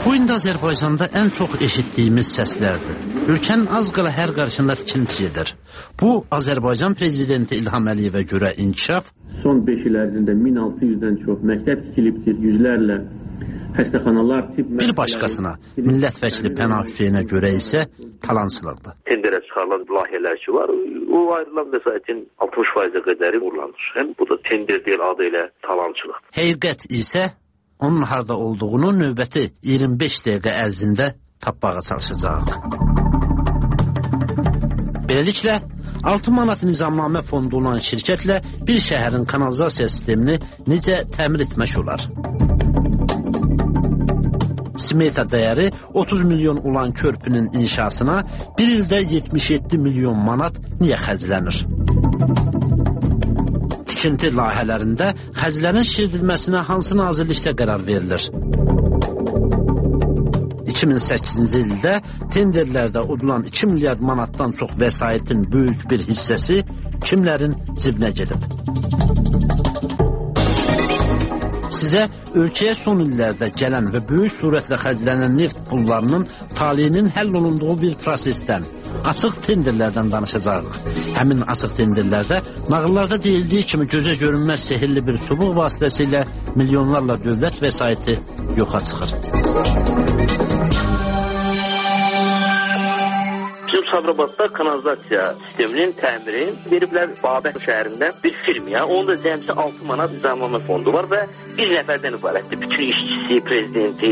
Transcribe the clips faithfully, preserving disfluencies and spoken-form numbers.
Bu indi Azərbaycanda ən çox eşitdiyimiz səslərdir. Ölkənin az qala hər qarşında tikinti gedir. Bu, Azərbaycan Prezidenti İlham Əliyevə görə inkişaf. Son beş il ərzində min altı yüzdən çox məktəb tikilibdir, yüzlərlə xəstəxanalar, tibb... Bir başqasına, millət vəkili Pənah Hüseynə görə isə talansılıqdır. Tenderə çıxarılan layihələr ki var, o ayrılan vəsaitin altmış faizə qədəri uğurlanır. Həm bu da tender deyil, adı ilə talançılıq. Həqiqət isə onun harda olduğunu növbəti iyirmi beş dəqiqə ərzində tapmağa çalışacaq. Beləliklə, altı manat nizamnamə fondu olan şirkətlə bir şəhərin kanalizasiya sistemini necə təmir etmək olar? Smeta dəyəri otuz milyon olan körpünün inşasına bir ildə yetmiş yeddi milyon manat niyə xərclənir? Tikinti layihələrində xərclərin şişirdilməsinə hansı nazirlikdə qərar verilir? iki min səkkizinci ildə tenderlərdə udulan iki milyard manatdan çox vəsaitin böyük bir hissəsi kimlərin cibinə gedib? Sizə ölkəyə son illərdə gələn və böyük surətlə xərclənən neft pullarının taleyinin həll olunduğu bir prosesdən, açıq tenderlərdən danışacağıq. Həmin açıq tenderlərdə nağıllarda deyildiyi kimi gözə görünməz sehirli bir çubuq vasitəsilə milyonlarla dövlət vəsaiti yoxa çıxır. Sabirabadda kanalizasiya sisteminin təmirin veriblər Babək şəhərində bir firmaya. Onda cəmsi altı manat nizamnamə fondu var və bir nəfərdən ibarətdir. Bütün işçisi, prezidenti.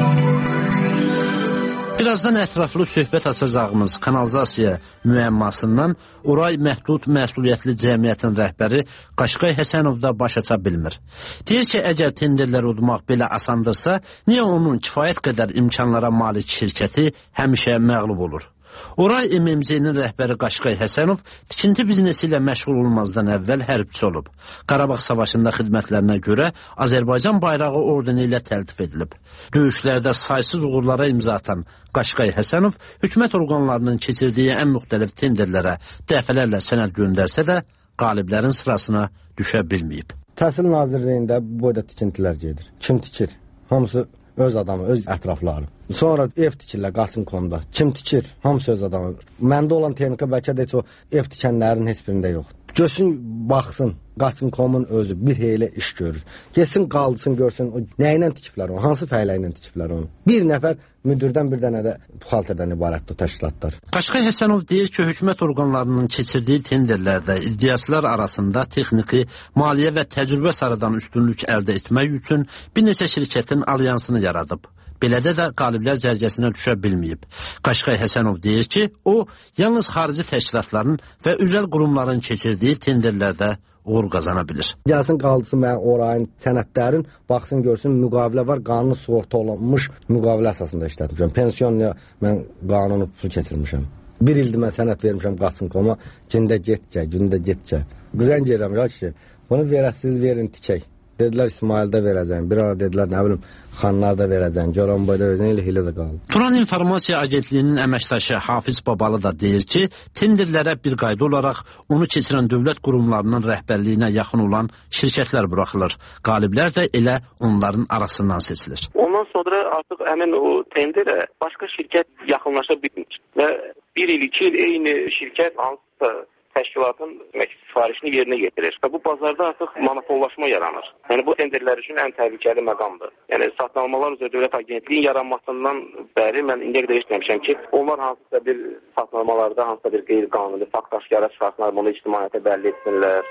Birazdan ətraflı söhbət açacağımız kanalizasiya müəmmasından Oray Məhdud Məsuliyyətli Cəmiyyətin rəhbəri Qaşqay Həsənov da baş aça bilmir. Deyir ki, əgər tenderlər udmaq belə asandırsa, niyə onun kifayət qədər imkanlara malik şirkəti həmişə məğlub olur? Oray M M C-nin rəhbəri Qaşqay Həsənov tikinti biznesi ilə məşğul olmazdan əvvəl hərbçi olub. Qarabağ savaşında xidmətlərinə görə Azərbaycan bayrağı ordeni ilə təltif edilib. Döyüşlərdə saysız uğurlara imza atan Qaşqay Həsənov hökumət orqanlarının keçirdiyi ən müxtəlif tenderlərə dəfələrlə sənəd göndərsə də qaliblərin sırasına düşə bilməyib. Təhsil Nazirliyində bu boyda tikintilər gedir. Kim tikir? Hamısı öz adamı, öz ətrafları. Sonra ev tikirlər Qasımkomda. Kim tikir? Hamısı öz adamı. Məndə olan texnika bəlkə də heç o ev tikənlərin heç birində yoxdur. Görsün, baxsın, Qasımkomun özü bir heylə iş görür. Geçsin, qaldırsın, görsün, nə ilə tikiblər onu, hansı fəylə ilə tikiblər onu. Bir nəfər müdürdən bir dənə də buxalterdən ibarətdir o təşkilatlar. Qaşqay Həsənov deyir ki, hökumət orqanlarının keçirdiyi tenderlərdə iddiaçılar arasında texniki, maliyyə və təcrübə sarıdan üstünlük əldə etmək üçün bir neçə şirkətin alyansını yaradıb. Belədə də qaliblər cərgəsinə düşə bilməyib. Qaşqay Həsənov deyir ki, o, yalnız xarici təşkilatların və özəl qurumların keçirdiyi tenderlərdə uğur qazana bilir. Gəlsin, qaldırsın mən orayın sənədlərin, baxsın, görsün, müqavilə var, qanunu sığorta olunmuş müqavilə əsasında işlətmişəm. Pensiyonuya mən qanunu pul keçirmişəm. Bir ildir mən sənəd vermişəm Qasımkoma, gündə getcə, gündə getcə. Qızən gəlirəm, ya ki, bunu verəsiz, verin, tikək. Dedilər İsmail'də verəcəm, bir ara dedilər nə bilim Xanlar'da verəcəm, Goranboyda verəcəm, elə hilə də qaldı. Turan İnformasiya Agentliyinin əməkdaşı Hafiz Babalı da deyir ki, tenderlərə bir qayda olaraq onu keçirən dövlət qurumlarının rəhbərliyinə yaxın olan şirkətlər buraxılır. Qaliblər də elə onların arasından seçilir. Ondan sonra artıq həmin o tenderə başqa şirkət yaxınlaşa bilmir və bir il, iki il eyni şirkət hansısa təşkilatın sifarişini yerinə yetirir. Və bu bazarda artıq monopollaşma yaranır. Yəni bu tenderlər üçün ən təhlükəli məqamdır. Yəni satın üzrə Dövlət Agentliyinin yaranmasından bəri mən indiyə qədər eşitməmişəm ki, onlar hansısa bir satın hansısa bir qeyri-qanuni fakt aşkara çıxartmalar, bunu ictimaiyyətə bəlli etsinlər.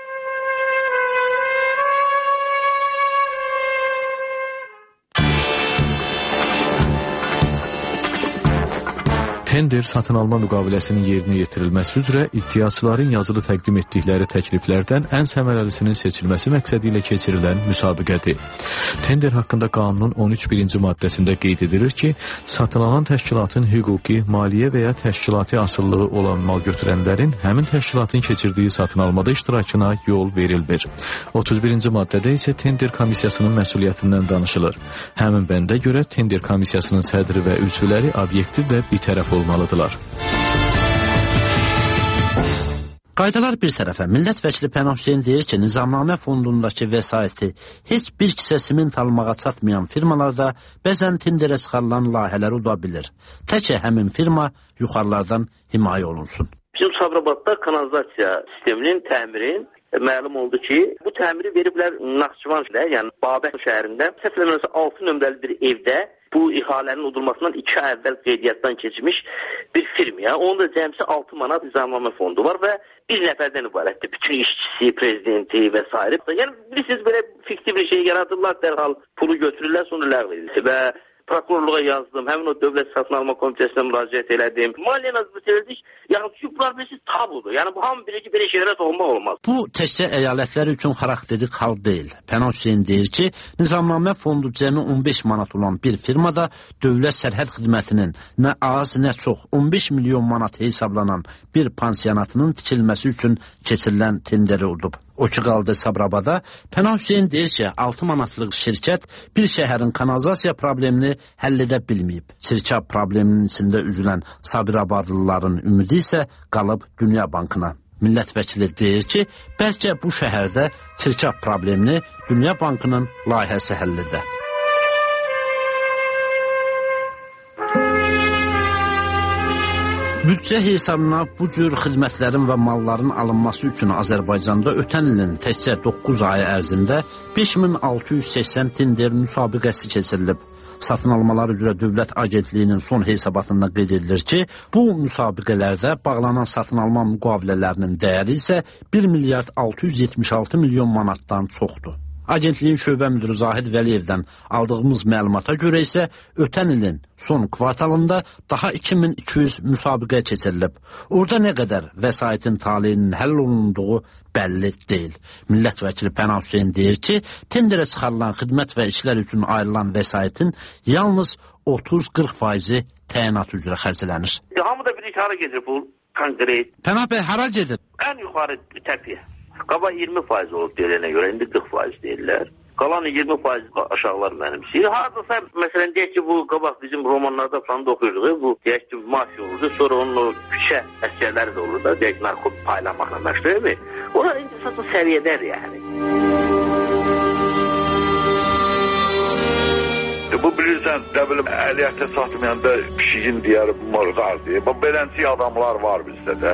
Tender satın alma müqaviləsinin yerinə yetirilməsi üzrə iddiaçıların yazılı təqdim etdikləri təkliflərdən ən səmərəlisinin seçilməsi məqsədi ilə keçirilən müsabiqədir. Tender haqqında qanunun on üç birinci maddəsində qeyd edilir ki, satın alan təşkilatın hüquqi, maliyyə və ya təşkilati asıllığı olan mal götürənlərin həmin təşkilatın keçirdiyi satın almada iştirakına yol verilmir. otuz birinci maddədə isə tender komissiyasının məsuliyyətindən danışılır. Həmin bəndə görə tender komissiyasının sədri və üzvləri obyektiv və bitərəf olmalıdırlar. Qaydalar bir tərəfə, millət vəkili Pənah Hüseyn deyir ki, Nizamnamə fondundakı vəsaiti heç bir kisə siment almağa çatmayan firmalarda bəzən tenderə çıxarılan layihələri uda bilir. Tək həmin firma yuxarılardan himayə olunsun. Bizim Sabirabadda kanalizasiya sisteminin təmirin məlum oldu ki, bu təmiri veriblər Naxçıvan şəhərində, yəni Babək şəhərində, səhvləməsə altı nömrəli bir evdə bu ihalenin udulmasından iki ay əvvəl qeydiyyatdan keçmiş bir firmaya. Onun da cəmsi altı manat nizamnamə fondu var və bir nəfərdən ibarətdir. Bütün işçisi, prezidenti və s. Yəni, bilirsiniz, belə fiktiv bir şey yaradırlar, dərhal pulu götürürlər, sonra ləğv edilir və prokurorluğa yazdım, həmin o dövlət satın alma komitəsinə müraciət elədim. Maliyyə nazirliyi elədik, yəni bunlar bilirsiniz tabudur. Yəni bu hamı bilir ki, belə şeylərə toxunmaq olmaz. Bu təkcə əyalətlər üçün xarakterik hal deyil. Pənah Hüseyn deyir ki, Nizamnamə fondu cəmi on beş manat olan bir firmada dövlət sərhəd xidmətinin nə az, nə çox on beş milyon manat hesablanan bir pansionatının tikilməsi üçün keçirilən tenderi udub. O ki qaldı Sabirabada, Pənah Hüseyn deyir ki, altı manatlıq şirkət bir şəhərin kanalizasiya problemini həll edə bilməyib. Sirkab probleminin içində üzülən Sabirabadlıların ümidi isə qalıb Dünya Bankına. Millət vəkili deyir ki, bəlkə bu şəhərdə sirkab problemini Dünya Bankının layihəsi həll edə. Büdcə hesabına bu cür xidmətlərin və malların alınması üçün Azərbaycanda ötən ilin təkcə doqquz ayı ərzində beş min altı yüz səksən tender müsabiqəsi keçirilib. Satın almalar üzrə Dövlət Agentliyinin son hesabatında qeyd edilir ki, bu müsabiqələrdə bağlanan satın alma müqavilələrinin dəyəri isə bir milyard altı yüz yetmiş altı milyon manatdan çoxdur. Agentliyin şöbə müdürü Zahid Vəliyevdən aldığımız məlumata görə isə ötən ilin son kvartalında daha iki min iki yüz müsabiqə keçirilib. Orada nə qədər vəsaitin taleyinin həll olunduğu bəlli deyil. Millət vəkili Pənah Hüseyn deyir ki, tenderə çıxarılan xidmət və işlər üçün ayrılan vəsaitin yalnız otuz qırx faizi təyinat üzrə xərclənir. Hamı da bilir ki, hara gedir bu konkret? Pənah bəy, hara gedir? Ən yuxarı təpiyə. Qaba iyirmi faiz olub deyilənə görə, indi qırx faiz deyirlər. Qalan iyirmi faiz aşağılar mənimsiyir. Haradasa, məsələn, deyək ki, bu qabaq bizim romanlarda falan da oxuyurduq, bu deyək ki, mafiya olurdu, sonra onun o küçə əsgərləri də olur da, deyək ki, narkotik paylamaqla məşğul mi? Onlar indi satın səviyyədədir, yəni. Bu bilirsən, nə bilim, əliyyətə satmayanda pişiyin deyər, mırğar deyir. Bu beləncik adamlar var bizdə də.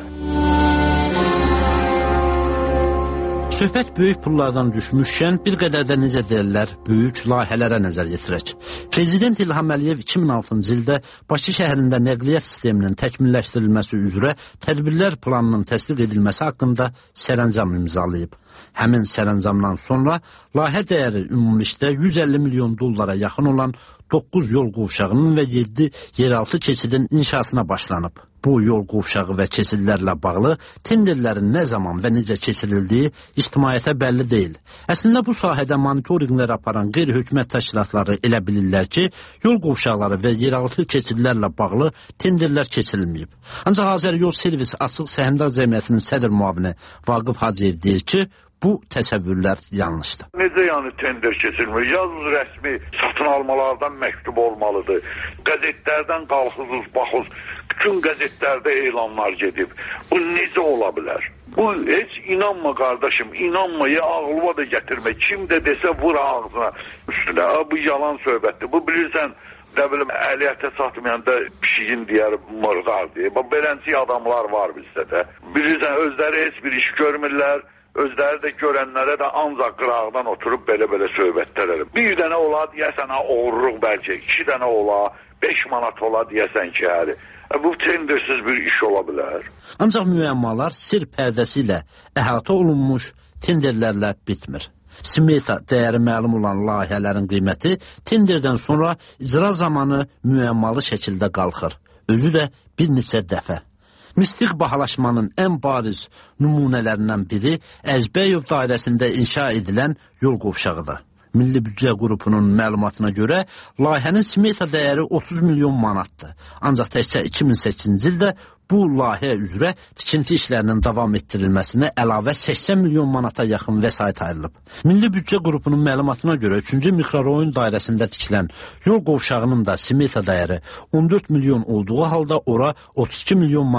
Söhbət böyük pullardan düşmüşkən bir qədər də necə deyirlər, böyük layihələrə nəzər yetirək. Prezident İlham Əliyev iki min altıncı ildə Bakı şəhərində nəqliyyat sisteminin təkmilləşdirilməsi üzrə tədbirlər planının təsdiq edilməsi haqqında sərəncam imzalayıb. Həmin sərəncamdan sonra layihə dəyəri ümumilikdə yüz əlli milyon dollara yaxın olan doqquz yol qovşağının və yeddi yeraltı keçidin inşasına başlanıb. Bu yol qovşağı və keçidlərlə bağlı tenderlərin nə zaman və necə keçirildiyi ictimaiyyətə bəlli deyil. Əslində bu sahədə monitorinqlər aparan qeyri-hökumət təşkilatları elə bilirlər ki, yol qovşaqları və yeraltı keçidlərlə bağlı tenderlər keçirilməyib. Ancaq Azəryol Servis Açıq Səhmdar Cəmiyyətinin sədr müavini Vaqif Hacıyev deyir ki, bu təsəvvürlər yanlışdır. Necə yəni tender keçirmir? Yalnız rəsmi satın almalardan məktub olmalıdır. Qəzetlərdən qalxızız, baxız. Bütün qəzetlərdə elanlar gedib. Bu necə ola bilər? Bu heç inanma qardaşım, inanma, ya ağlıma da gətirmə. Kim də desə vur ağzına üstünə. Bu yalan söhbətdir. Bu bilirsən, nə bilim, əliyyətə satmayanda pişiyin deyər, mırğar deyir. Bu beləncik adamlar var bizdə də. Bilirsən, özləri heç bir iş görmürlər. Özləri də görənlərə də ancaq qırağdan oturub belə-belə söhbətlər edir. Bir dənə ola deyəsən, oğurluq bəlkə, iki dənə ola, beş manat ola deyəsən ki, həri. Bu tendersiz bir iş ola bilər. Ancaq müəmmalar sir pərdəsi ilə əhatə olunmuş tenderlərlə bitmir. Smeta dəyəri məlum olan layihələrin qiyməti tenderdən sonra icra zamanı müəmmalı şəkildə qalxır. Özü də bir neçə dəfə. Mistik bahalaşmanın ən bariz nümunələrindən biri Əzbəyov dairəsində inşa edilən yol qovşağıdır. Milli Büdcə qrupunun məlumatına görə layihənin smeta dəyəri otuz milyon manatdır. Ancaq təkcə iki min səkkizinci ildə bu layihə üzrə tikinti işlərinin davam etdirilməsinə əlavə səksən milyon manata yaxın vəsait ayrılıb. Milli Büdcə qrupunun məlumatına görə üçüncü mikrorayon dairəsində tikilən yol qovşağının da smeta dəyəri on dörd milyon olduğu halda ora otuz iki milyon manat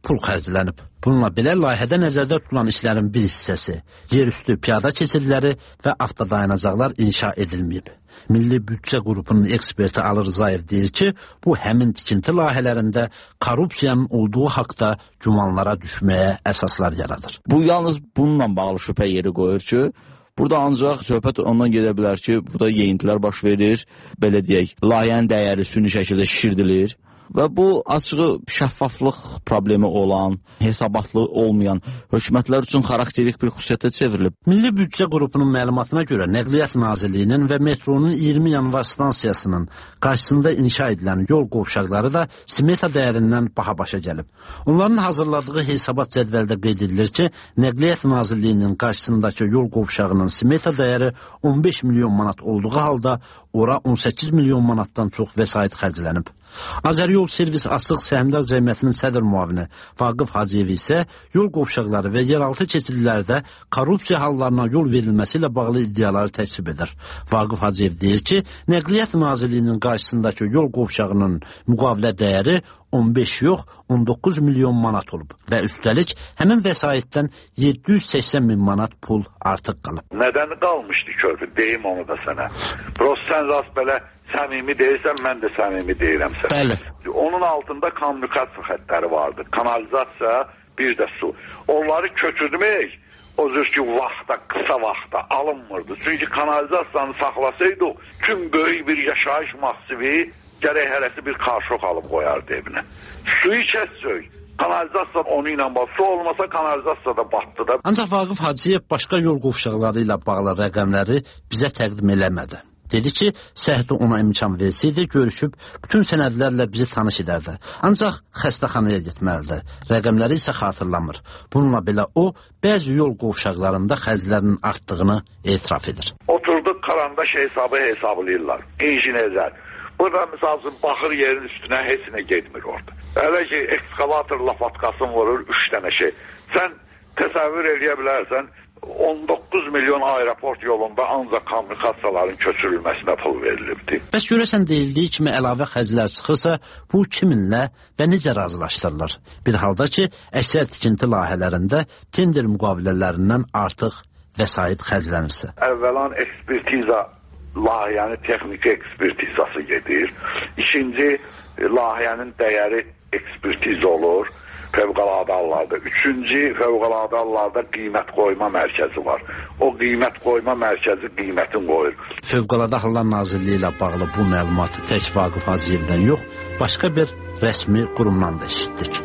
pul xərclənib. Bununla belə layihədə nəzərdə tutulan işlərin bir hissəsi, yerüstü piyada keçidləri və avtodayanacaqlar inşa edilməyib. Milli Büdcə qrupunun eksperti Ali Rzayev deyir ki, bu həmin tikinti layihələrində korrupsiyanın olduğu haqda gümanlara düşməyə əsaslar yaradır. Bu yalnız bununla bağlı şübhə yeri qoyur ki, burada ancaq söhbət ondan gedə bilər ki, burada yeyintilər baş verir, belə deyək, layihənin dəyəri süni şəkildə şişirdilir. Və bu açığı şəffaflıq problemi olan, hesabatlı olmayan hökumətlər üçün xarakterik bir xüsusiyyətə çevrilib. Milli Büdcə qrupunun məlumatına görə Nəqliyyat Nazirliyinin və metronun iyirmi yanvar stansiyasının qarşısında inşa edilən yol qovşaqları da smeta dəyərindən baha başa gəlib. Onların hazırladığı hesabat cədvəldə qeyd edilir ki, Nəqliyyat Nazirliyinin qarşısındakı yol qovşağının smeta dəyəri on beş milyon manat olduğu halda ora on səkkiz milyon manatdan çox vəsait xərclənib. Azəryol Servis Açıq Səhmdar Cəmiyyətinin sədr müavini Vaqif Hacıyev isə yol qovşaqları və yeraltı keçidlərdə korrupsiya hallarına yol verilməsi ilə bağlı iddiaları təksib edir. Vaqif Hacıyev deyir ki, Nəqliyyat Nazirliyinin qarşısındakı yol qovşağının müqavilə dəyəri on beş yox, on doqquz milyon manat olub və üstəlik həmin vəsaitdən yeddi yüz səksən min manat pul artıq qalıb. Nədəni qalmışdı körpü? Deyim onu da sənə. Prost sən rast belə səmimi deyirsən, mən də səmimi deyirəm sənə. Bəli. Onun altında kommunikasiya xəttləri vardı. Kanalizasiya, bir də su. Onları köçürmək o cür ki, vaxta, qısa vaxta alınmırdı. Çünki kanalizasiyanı saxlasaydı, tüm böyük bir yaşayış massivi gərək hərəsi bir qarşıq alıb qoyardı evinə. Suyu kəsək, kanalizasiya onu ilə bağlı. Su olmasa kanalizasiya da batdı da. Ancaq Vaqif Hacıyev başqa yol qovşaqları ilə bağlı rəqəmləri bizə təqdim eləmədi. Dedi ki, səhhəti ona imkan versəydi, görüşüb bütün sənədlərlə bizi tanış edərdi. Ancaq xəstəxanaya getməlidir. Rəqəmləri isə xatırlamır. Bununla belə o, bəzi yol qovşaqlarında xərclərinin artdığını etiraf edir. Oturduq karandaş hesabı hesablayırlar. İnjinerlər. Burada misal üçün baxır yerin üstünə heç nə getmir orada. Elə ki, ekskavator lapatkasını vurur, üç dənə şey. Sən təsəvvür edə bilərsən, on doqquz milyon aeroport yolunda ancaq kommunikasiyaların köçürülməsinə pul verilibdi. Bəs görəsən deyildiyi kimi əlavə xərclər çıxırsa, bu kiminlə və necə razılaşdırılır? Bir halda ki, əksər tikinti layihələrində tender müqavilələrindən artıq vəsait xərclənirsə. Əvvəlan ekspertiza, layihənin texniki ekspertizası gedir. İkinci, layihənin dəyəri ekspertiz olur. Fövqəladə hallarda. Üçüncü, fövqəladə hallarda qiymət qoyma mərkəzi var. O qiymət qoyma mərkəzi qiymətin qoyur. Fövqəladə Hallar Nazirliyi ilə bağlı bu məlumatı tək Vaqif Hacıyevdən yox, başqa bir rəsmi qurumdan da eşitdik.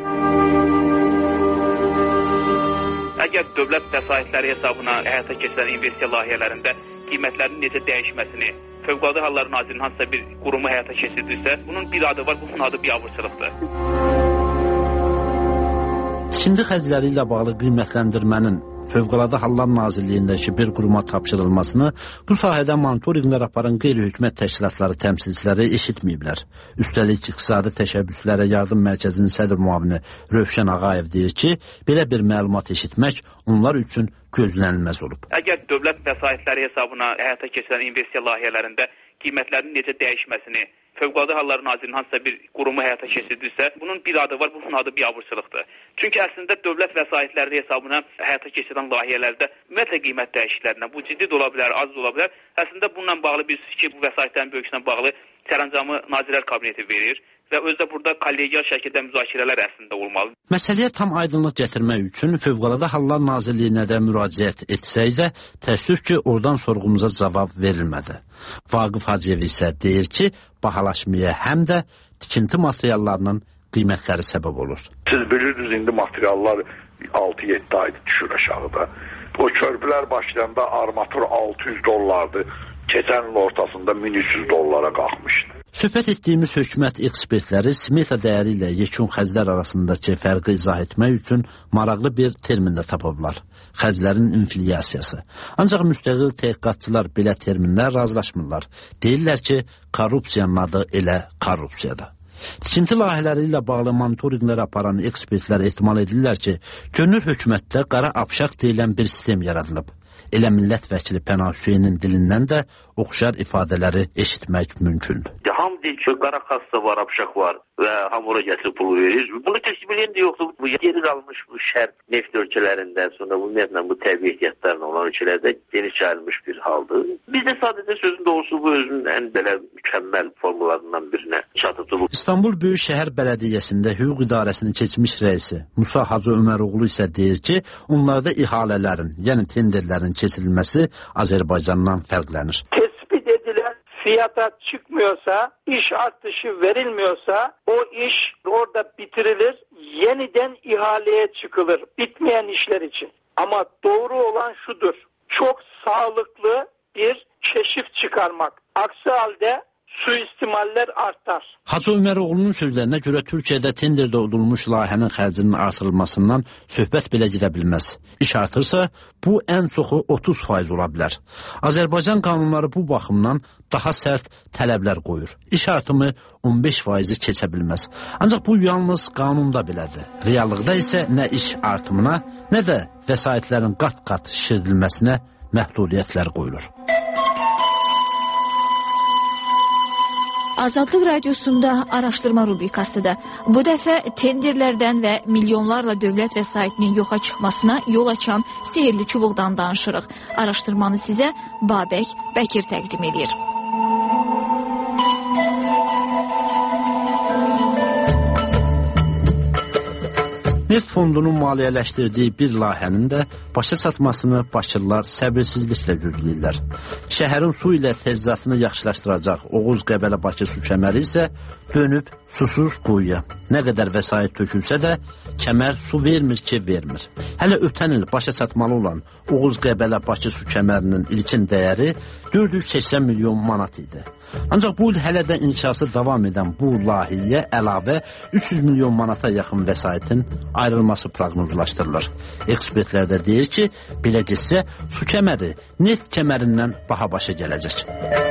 Əgər dövlət vəsaitləri hesabına həyata keçirilən investisiya layihələrində qiymətlərin necə dəyişməsini Fövqəladə Hallar Nazirliyinin hansısa bir qurumu həyata keçirdirsə, bunun bir adı var, bunun adı biabırçılıqdır. Tikinti xərcləri ilə bağlı qiymətləndirmənin Fövqəladə Hallar Nazirliyindəki bir quruma tapşırılmasını bu sahədə monitorinqlər aparan qeyri-hökumət təşkilatları təmsilçiləri eşitməyiblər. Üstəlik İqtisadi Təşəbbüslərə Yardım Mərkəzinin sədr müavini Rövşən Ağayev deyir ki, belə bir məlumat eşitmək onlar üçün gözlənilməz olub. Əgər dövlət vəsaitləri hesabına həyata keçirilən investisiya layihələrində qiymətlərin necə dəyişməsini Fövqəladə Hallar Nazirliyinin hansısa bir qurumu həyata keçirdirsə, bunun bir adı var, bunun adı biabırçılıqdır. Çünki əslində dövlət vəsaitləri hesabına həyata keçirilən layihələrdə ümumiyyətlə qiymət dəyişikliklərinə, bu ciddi də ola bilər, az da ola bilər. Əslində bununla bağlı biz ki, bu vəsaitlərin bölgüsünə bağlı sərəncamı Nazirlər Kabineti verir və özdə burada kollegial şəkildə müzakirələr əslində olmalı. Məsələyə tam aydınlıq gətirmək üçün Fövqəladə Hallar Nazirliyinə də müraciət etsək də, təəssüf ki, oradan sorğumuza cavab verilmədi. Vaqif Hacıyev isə deyir ki, bahalaşmaya həm də tikinti materiallarının qiymətləri səbəb olur. Siz bilirsiniz, indi materiallar altı yeddi aydır düşür aşağıda. O körpülər başlayanda armatur altı yüz dollardı, keçən il ortasında min üç yüz dollara qalxmışdı. Söhbət etdiyimiz hökumət ekspertləri smeta dəyəri ilə yekun xərclər arasındakı fərqi izah etmək üçün maraqlı bir termin də tapıblar. Xərclərin inflyasiyası. Ancaq müstəqil təhqiqatçılar belə terminlər razılaşmırlar. Deyirlər ki, korrupsiyanın adı elə korrupsiyadır. Tikinti layihələri ilə bağlı monitorinqlər aparan ekspertlər ehtimal edirlər ki, görünür hökumətdə qara apşaq deyilən bir sistem yaradılıb. Elə millət vəkili Pənah Hüseynin dilindən də oxşar ifadələri eşitmək mümkündür. Ham deyir ki, qara xasta var, apşaq var və ham ora gətirib pul verir. Bunu təkcə bilən də yoxdur. Bu geri qalmış bu şərq neft ölkələrindən sonra bu ümumiyyətlə bu təbii ehtiyatlarla olan ölkələrdə geniş yayılmış bir haldır. Biz də sadəcə sözün doğrusu bu özünün ən belə mükəmməl formalarından birinə çatıbdır. İstanbul Böyükşəhər Bələdiyyəsində hüquq idarəsinin keçmiş rəisi Musa Hacı Öməroğlu isə deyir ki, onlarda ihalələrin, yəni tenderlərin keçirilməsi Azərbaycandan fərqlənir. Tespit edilen fiyata çıkmıyorsa, iş artışı verilmiyorsa o iş orada bitirilir, yeniden ihaleye çıkılır bitmeyen işler için. Ama doğru olan şudur, çok sağlıklı bir keşif çıkarmak. Aksi halde suistimaller artar. Hacı Öməroğlu'nun sözlərinə görə Türkiyədə tenderdə udulmuş layihənin xərcinin artırılmasından söhbət belə gedə bilməz. İş artırsa, bu ən çoxu otuz faiz ola bilər. Azərbaycan qanunları bu baxımdan daha sərt tələblər qoyur. İş artımı on beş faizi keçə bilməz. Ancaq bu yalnız qanunda belədir. Reallıqda isə nə iş artımına, nə də vəsaitlərin qat-qat şişirdilməsinə məhdudiyyətlər qoyulur. Azadlıq Radiosunda araşdırma rubrikasıdır. Bu dəfə tenderlərdən və milyonlarla dövlət vəsaitinin yoxa çıxmasına yol açan sehirli çubuqdan danışırıq. Araşdırmanı sizə Babək Bəkir təqdim edir. Neft fondunun maliyyələşdirdiyi bir layihənin də başa çatmasını Bakırlılar səbirsizliklə gözləyirlər. Şəhərin su ilə təchizatını yaxşılaşdıracaq Oğuz Qəbələ Bakı su kəməri isə dönüb susuz quyuya. Nə qədər vəsait tökülsə də kəmər su vermir ki, vermir. Hələ ötən il başa çatmalı olan Oğuz Qəbələ Bakı su kəmərinin ilkin dəyəri dörd yüz səksən milyon manat idi. Ancaq bu il hələ də inşası davam edən bu layihəyə əlavə üç yüz milyon manata yaxın vəsaitin ayrılması proqnozlaşdırılır. Ekspertlər də deyir ki, belə getsə su kəməri neft kəmərindən baha başa gələcək.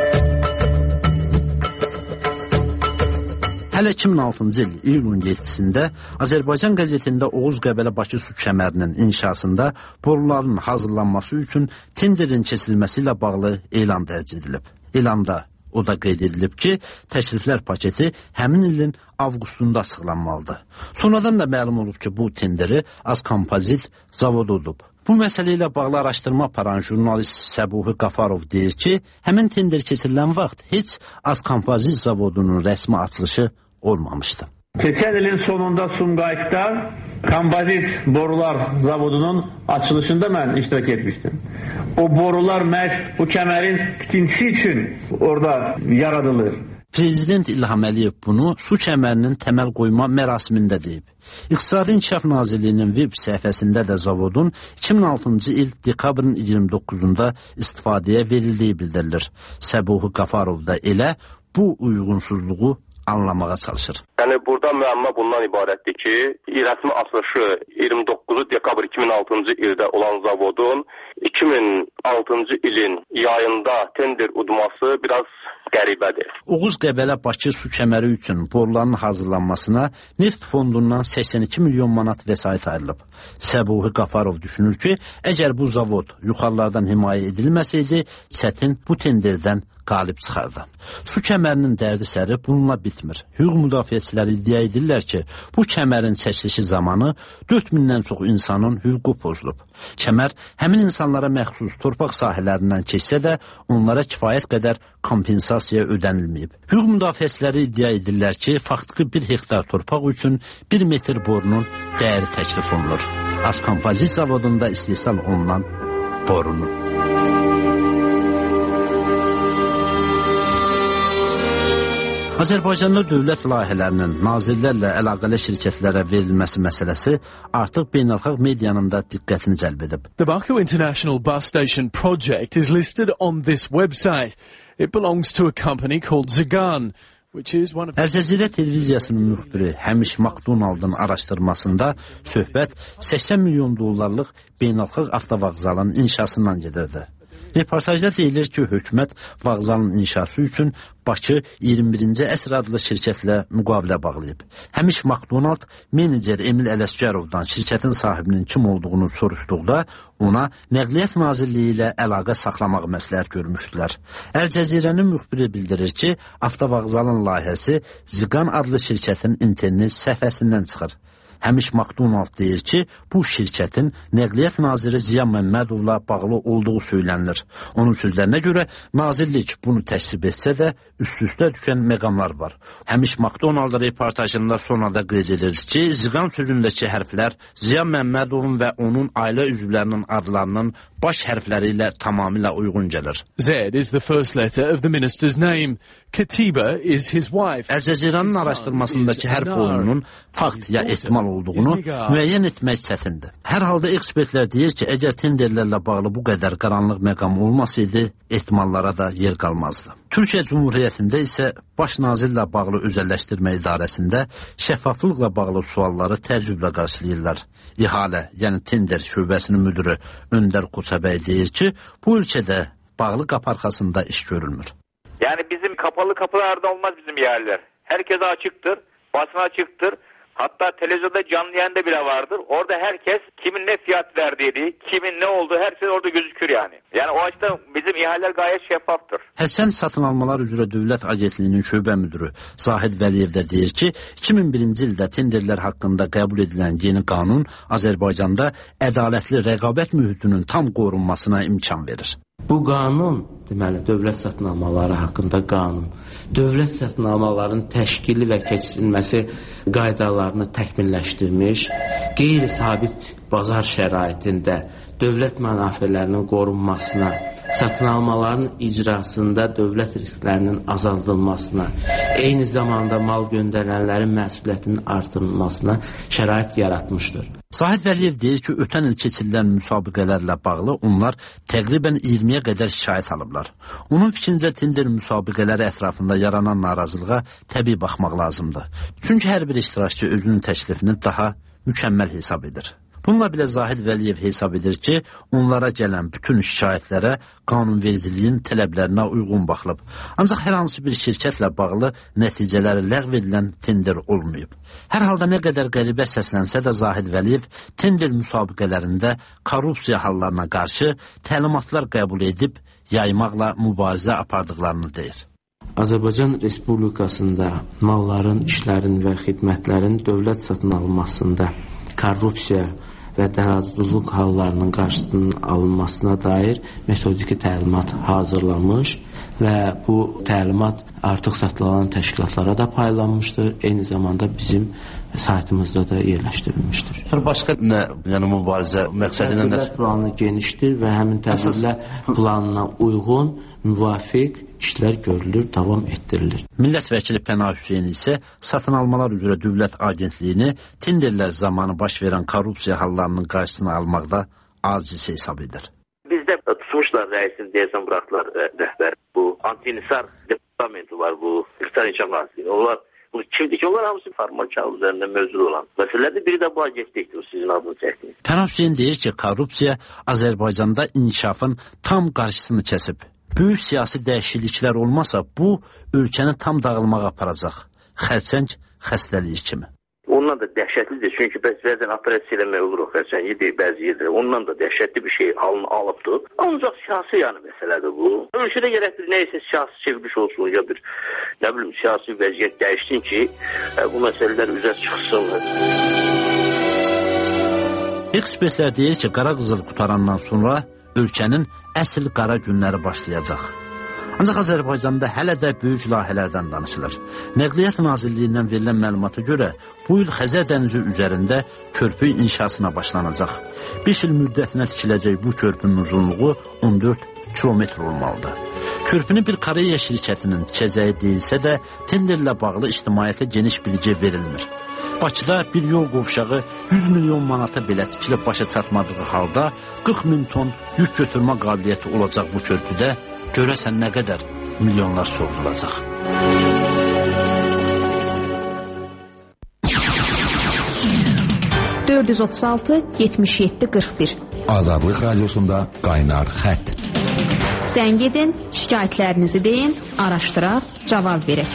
Hələ iki min altıncı il iyulun yeddisində Azərbaycan qəzetində Oğuz Qəbələ Bakı su kəmərinin inşasında boruların hazırlanması üçün tenderin keçirilməsi ilə bağlı elan dərc edilib. Elanda o da qeyd edilib ki, təkliflər paketi həmin ilin avqustunda açıqlanmalıdır. Sonradan da məlum olub ki, bu tenderi Azkompozit zavodu olub. Bu məsələ ilə bağlı araşdırma aparan jurnalist Səbuhi Qafarov deyir ki, həmin tender keçirilən vaxt heç Azkompozit zavodunun rəsmi açılışı olmamışdı. Keçən ilin sonunda Sumqayıtda Kompozit Borular Zavodunun açılışında mən iştirak etmişdim. O borular məhz bu kəmərin tikintisi üçün orada yaradılır. Prezident İlham Əliyev bunu su kəmərinin təməl qoyma mərasimində deyib. İqtisadi İnkişaf Nazirliyinin web səhifəsində də zavodun iki min altıncı il dekabrın iyirmi doqquzunda istifadəyə verildiyi bildirilir. Səbuhi Qafarov da elə bu uyğunsuzluğu anlamağa çalışır. Yəni burada müəmma bundan ibarətdir ki, rəsmi açılışı iyirmi doqquzu dekabr iki min altıncı ildə olan zavodun iki min altıncı ilin yayında tender udması biraz qəribədir. Oğuz Qəbələ Bakı su kəməri üçün boruların hazırlanmasına neft fondundan səksən iki milyon manat vəsait ayrılıb. Səbuhi Qafarov düşünür ki, əgər bu zavod yuxarılardan himayə edilməsəydi, çətin bu tenderdən qalib çıxardı. Su kəmərinin dərdi səri bununla bitmir. Hüquq müdafiəçiləri iddia edirlər ki, bu kəmərin çəkilişi zamanı dörd mindən çox insanın hüququ pozulub. Kəmər həmin insanlara məxsus torpaq sahələrindən keçsə də onlara kifayət qədər kompensasiya ödənilməyib. Hüquq müdafiəçiləri iddia edirlər ki, faktiki bir hektar torpaq üçün bir metr borunun dəyəri təklif olunur. Azkompozit zavodunda istehsal olunan borunun. Azərbaycanda dövlət layihələrinin nazirlərlə əlaqəli şirkətlərə verilməsi məsələsi artıq beynəlxalq medianın da diqqətini cəlb edib. The Baku International Bus Station project is listed on this website. It belongs to a company called Zagan, which is one of... Əl-Cəzirə televiziyasının müxbiri Həmiş Makdonaldın araşdırmasında söhbət səksən milyon dollarlıq beynəlxalq avtovağzalın inşasından gedirdi. Reportajda deyilir ki, hökumət vağzalın inşası üçün Bakı iyirmi birinci əsr adlı şirkətlə müqavilə bağlayıb. Həmiş McDonald menecer Emil Ələsgərovdan şirkətin sahibinin kim olduğunu soruşduqda ona Nəqliyyat Nazirliyi ilə əlaqə saxlamaq məsləhət görmüşdülər. Əl Cəzirənin müxbiri bildirir ki, avtovağzalın layihəsi Ziqan adlı şirkətin internet səhifəsindən çıxır. Həmiş McDonald deyir ki, bu şirkətin Nəqliyyat Naziri Ziya Məmmədovla bağlı olduğu söylənilir. Onun sözlərinə görə nazirlik bunu təksib etsə də üst-üstə düşən məqamlar var. Həmiş McDonald reportajında sonrada qeyd edilir ki, Ziqan sözündəki hərflər Ziya Məmmədovun və onun ailə üzvlərinin adlarının baş hərfləri ilə tamamilə uyğun gəlir. Z is the first letter of the minister's name. Katiba is his wife. Əl Cəzirənin araşdırmasındakı hərf oyununun fakt ya ehtimal olduğunu müəyyən etmək çətindir. Hər halda ekspertlər deyir ki, əgər tenderlərlə bağlı bu qədər qaranlıq məqam olmasaydı, ehtimallara da yer qalmazdı. Türkiyə Cumhuriyyətində isə baş nazirlə bağlı özəlləşdirmə idarəsində şəffaflıqla bağlı sualları təəccüblə qarşılayırlar. İhalə, yəni tender şöbəsinin müdürü Öndər Qoçabəy deyir ki, bu ölkədə bağlı qapı arxasında iş görülmür. Yani bizim kapalı kapılarda olmaz bizim yerler. Herkese açıktır, basına açıktır. Hatta televizyonda canlı yayında bile vardır. Orada herkes kimin ne fiyat verdiği, kimin ne olduğu her şey orada gözükür yani. Yani o açıdan bizim ihaleler gayet şeffaftır. Həsən Satın Almalar üzrə Dövlət Agentliyinin şöbə müdürü Zahid Vəliyev də deyir ki, iki min birinci ildə tenderlər haqqında qəbul edilən yeni qanun Azərbaycanda ədalətli rəqabət mühitinin tam qorunmasına imkan verir. Bu qanun, deməli, dövlət satın almaları haqqında qanun, dövlət satın almaların təşkili və keçirilməsi qaydalarını təkmilləşdirmiş, qeyri-sabit bazar şəraitində dövlət mənafelərinin qorunmasına, satın almaların icrasında dövlət risklərinin azaldılmasına, eyni zamanda mal göndərənlərin məsuliyyətinin artırılmasına şərait yaratmışdır. Zahid Vəliyev deyir ki, ötən il keçirilən müsabiqələrlə bağlı onlar təqribən iyirmiyə qədər şikayət alıblar. Onun fikrincə tender müsabiqələri ətrafında yaranan narazılığa təbii baxmaq lazımdır. Çünki hər bir iştirakçı özünün təklifini daha mükəmməl hesab edir. Bununla belə Zahid Vəliyev hesab edir ki, onlara gələn bütün şikayətlərə qanunvericiliyin tələblərinə uyğun baxılıb. Ancaq hər hansı bir şirkətlə bağlı nəticələri ləğv edilən tender olmayıb. Hər halda nə qədər qəribə səslənsə də Zahid Vəliyev tender müsabiqələrində korrupsiya hallarına qarşı təlimatlar qəbul edib yaymaqla mübarizə apardıqlarını deyir. Azərbaycan Respublikasında malların, işlərin və xidmətlərin dövlət satın alınmasında korrupsiya və dələduzluq hallarının qarşısının alınmasına dair metodiki təlimat hazırlanmış və bu təlimat artıq satılan təşkilatlara da paylanmışdır. Eyni zamanda bizim saytımızda da yerləşdirilmişdir. Başqa nə, yəni mübarizə məqsədi nə? Tədbirlər planı genişdir və həmin tədbirlər planına uyğun, müvafiq işlər görülür, davam etdirilir. Millət vəkili Pənah Hüseyin isə Satın Almalar üzrə Dövlət Agentliyini tenderlər zamanı baş verən korrupsiya hallarının qarşısını almaqda aciz hesab edir. Bizdə tutmuşlar rəisini deyəsən buraxdılar rəhbər. Bu anti-nisar departamenti var, bu İqtisadi İnkişaf Nazirliyi. Onlar bu kimdir ki, onlar hamısı formal kağız üzərində mövcud olan məsələlərdir. Biri də bu agentlikdir, sizin adını çəkdiniz. Pənah Hüseyin deyir ki, korrupsiya Azərbaycanda inkişafın tam qarşısını kəsib. Böyük siyasi dəyişikliklər olmasa, bu ölkəni tam dağılmağa aparacaq. Xərçəng xəstəliyi kimi. Ondan da dəhşətlidir. Çünki bəzən operasiya eləmək olur o xərçəngi bəzi yerdə. Ondan da dəhşətli bir şey alın, alıbdır. Ancaq siyasi yəni məsələdir bu. Ölkədə gərək bir neysə siyasi çevriliş olsun, ya bir nə bilim siyasi vəziyyət dəyişsin ki, bu məsələlər üzə çıxsın. Ekspertlər deyir ki, qara qızıl qutarandan sonra ölkənin əsl qara günləri başlayacaq. Ancaq Azərbaycanda hələ də böyük layihələrdən danışılır. Nəqliyyat Nazirliyindən verilən məlumata görə bu il Xəzər dənizi üzərində körpü inşasına başlanacaq. beş il müddətinə tikiləcək bu körpünün uzunluğu on dörd kilometr olmalıdır. Körpünü bir Koreya şirkətinin tikəcəyi deyilsə də tenderlə bağlı ictimaiyyətə geniş bilgi verilmir. Bakıda bir yol qovşağı yüz milyon manata belə tikilib başa çatmadığı halda qırx min ton yük götürmə qabiliyyəti olacaq bu körpüdə. Görəsən nə qədər milyonlar sovrulacaq. dörd yüz otuz altı yetmiş yeddi qırx bir Azadlıq Radiosunda Qaynar Xətt. Sən gedin, şikayətlərinizi deyin, araşdıraq, cavab verək.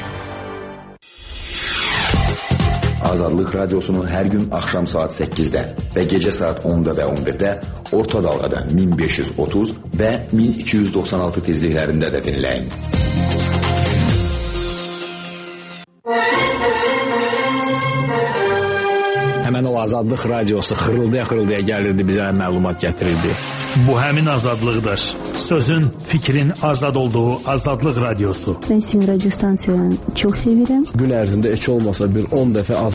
Azadlıq Radiosu'nu hər gün axşam saat səkkizdə və gecə saat onda və on birdə orta dalğada min beş yüz otuz və min iki yüz doxsan altı tezliklərində də dinləyin. Həmən o Azadlıq Radiosu xırıldaya-xırıldaya gəlirdi, bizə məlumat gətirirdi. Bu həmin azadlıqdır. Sözün, fikrin azad olduğu Azadlıq Radiosu. Ben sizin radyo stansiyalarını çok seviyorum. Gün ərzində heç olmasa bir on dəfə